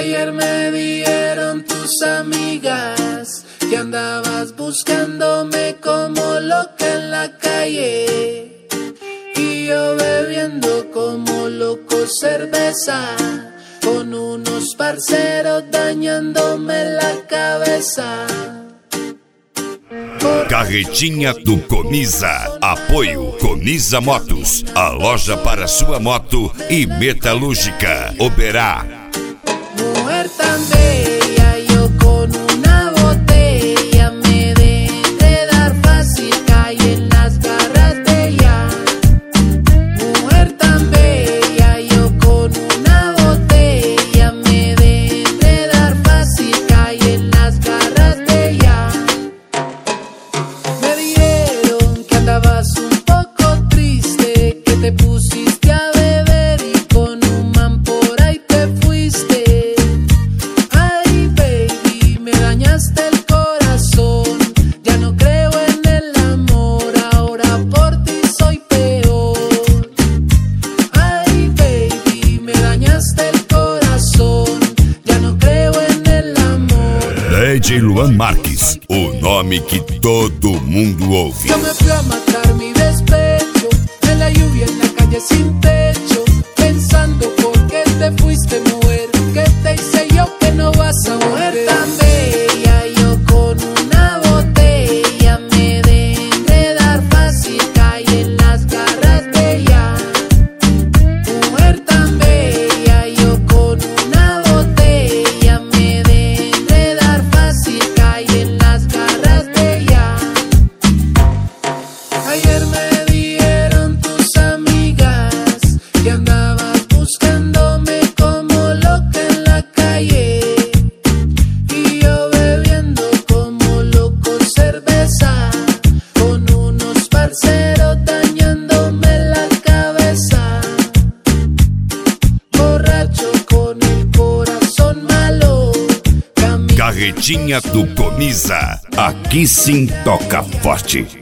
Ayer me dijeron tus amigas que andabas buscándome como loca en la calle, y yo bebiendo como loco cerveza con unos parceros dañándome la cabeza. Carretinha do Coniza. Apoio Coniza Motos, a loja para sua moto e metalúrgica. Oberá. Mujer tan bella, yo con una botella me de enredar fácil, caí en las garras de ella. Mujer tan bella, yo con una botella me de enredar fácil, caí en las garras de ella. Me dijeron que andabas un poco triste, que te pusiste a beber y con un man por ahí te fuiste. El corazón, ya no creo en el amor, ahora por ti soy peor. Ay baby, me dañaste el corazón, ya no creo en el amor. DJ Luan Marques, o nome que todo mundo ouve. Yo me fui a matar mi despecho, en la lluvia, en la calle sin techo, pensando por qué te fuiste, mujer, que te hice yo que no vas a volver. Tan bella, yo con una botella me de enredar fácil, caí en las garras de ella. Mujer tan bella, yo con una botella me de enredar fácil, caí en las garras de ella. Ayer me dijeron tus amigas que andabas buscándome como loca en la calle, y yo bebiendo como loco cerveza con unos parceros dañándome la cabeza. Borracho con el corazón malo. Carretinha do Coniza. Aqui sim toca forte.